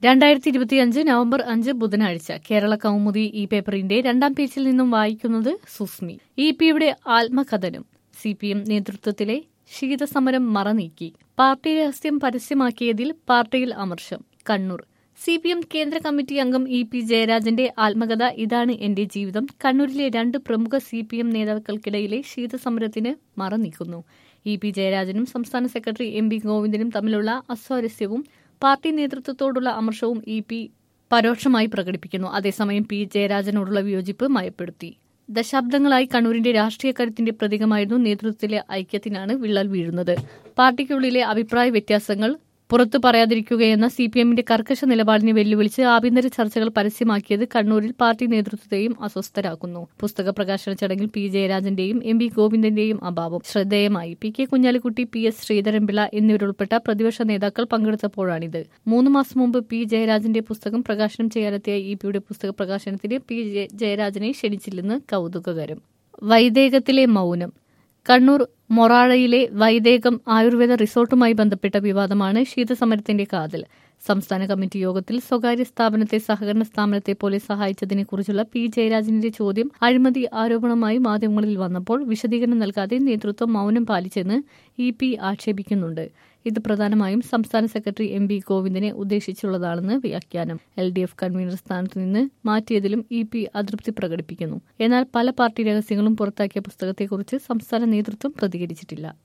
2025 November 5 ബുധനാഴ്ച കേരള കൗമുദി ഈ പേപ്പറിന്റെ 2ാം പേജിൽ നിന്നും വായിക്കുന്നത് സുസ്മി. ഇപിയുടെ ആത്മകഥനം. CPM നേതൃത്വത്തിലെ ശീതസമരം മറനീക്കി. പാർട്ടി രഹസ്യം പരസ്യമാക്കിയതിൽ പാർട്ടിയിൽ അമർഷം. കണ്ണൂർ. CPM കേന്ദ്ര കമ്മിറ്റി അംഗം EP ജയരാജന്റെ ആത്മകഥ ഇതാണ് എന്റെ ജീവിതം കണ്ണൂരിലെ 2 പ്രമുഖ CPM നേതാക്കൾക്കിടയിലെ ശീതസമരത്തിന് മറനീക്കുന്നു. EP ജയരാജനും സംസ്ഥാന സെക്രട്ടറി MB ഗോവിന്ദനും തമ്മിലുള്ള അസ്വാരസ്യവും പാർട്ടി നേതൃത്വത്തോടുള്ള അമർഷവും EP പരോക്ഷമായി പ്രകടിപ്പിക്കുന്നു. അതേസമയം P ജയരാജനോടുള്ള വിയോജിപ്പ് മയപ്പെടുത്തി. ദശാബ്ദങ്ങളായി കണ്ണൂരിന്റെ രാഷ്ട്രീയ കരുത്തിന്റെ പ്രതീകമായിരുന്നു നേതൃത്വത്തിലെ ഐക്യത്തിനാണ് വിള്ളൽ വീഴുന്നത്. പാർട്ടിക്കുള്ളിലെ അഭിപ്രായ വ്യത്യാസങ്ങൾ പുറത്തു പറയാതിരിക്കുകയെന്ന CPMന്റെ കർക്കശ നിലപാടിനെ വെല്ലുവിളിച്ച് ആഭ്യന്തര ചർച്ചകൾ പരസ്യമാക്കിയത് കണ്ണൂരിൽ പാർട്ടി നേതൃത്വത്തെയും അസ്വസ്ഥരാക്കുന്നു. പുസ്തക പ്രകാശന ചടങ്ങിൽ P ജയരാജന്റെയും MB ഗോവിന്ദന്റെയും അഭാവം ശ്രദ്ധേയമായി. PK കുഞ്ഞാലിക്കുട്ടി, PS ശ്രീധരൻപിള്ള എന്നിവരുൾപ്പെട്ട പ്രതിപക്ഷ നേതാക്കൾ പങ്കെടുത്തപ്പോഴാണിത്. 3 മാസം മുമ്പ് P ജയരാജന്റെ പുസ്തകം പ്രകാശനം ചെയ്യാനെത്തിയ EPയുടെ പുസ്തക പ്രകാശനത്തിന് P ജയരാജനെ ക്ഷണിച്ചില്ലെന്ന് കൗതുകകരം. വൈദേകത്തിലെ മൗനം. കണ്ണൂർ മൊറാഴയിലെ വൈദേകം ആയുർവേദ റിസോർട്ടുമായി ബന്ധപ്പെട്ട വിവാദമാണ് ശീതസമരത്തിന്റെ കാതൽ. സംസ്ഥാന കമ്മിറ്റി യോഗത്തിൽ സ്വകാര്യ സ്ഥാപനത്തെ സഹകരണ സ്ഥാപനത്തെ പോലെ സഹായിച്ചതിനെക്കുറിച്ചുള്ള P ജയരാജന്റെ ചോദ്യം അഴിമതി ആരോപണമായി മാധ്യമങ്ങളിൽ വന്നപ്പോൾ വിശദീകരണം നൽകാതെ നേതൃത്വം മൗനം പാലിച്ചെന്ന് EP ആക്ഷേപിക്കുന്നുണ്ട്. ഇത് പ്രധാനമായും സംസ്ഥാന സെക്രട്ടറി MB ഗോവിന്ദനെ ഉദ്ദേശിച്ചുള്ളതാണെന്ന് വ്യാഖ്യാനം. LDF കൺവീനർ സ്ഥാനത്ത് നിന്ന് മാറ്റിയതിലും EP അതൃപ്തി പ്രകടിപ്പിക്കുന്നു. എന്നാൽ പല പാർട്ടി രഹസ്യങ്ങളും പുറത്താക്കിയ പുസ്തകത്തെക്കുറിച്ച് സംസ്ഥാന നേതൃത്വം പ്രതികരിച്ചിട്ടില്ല.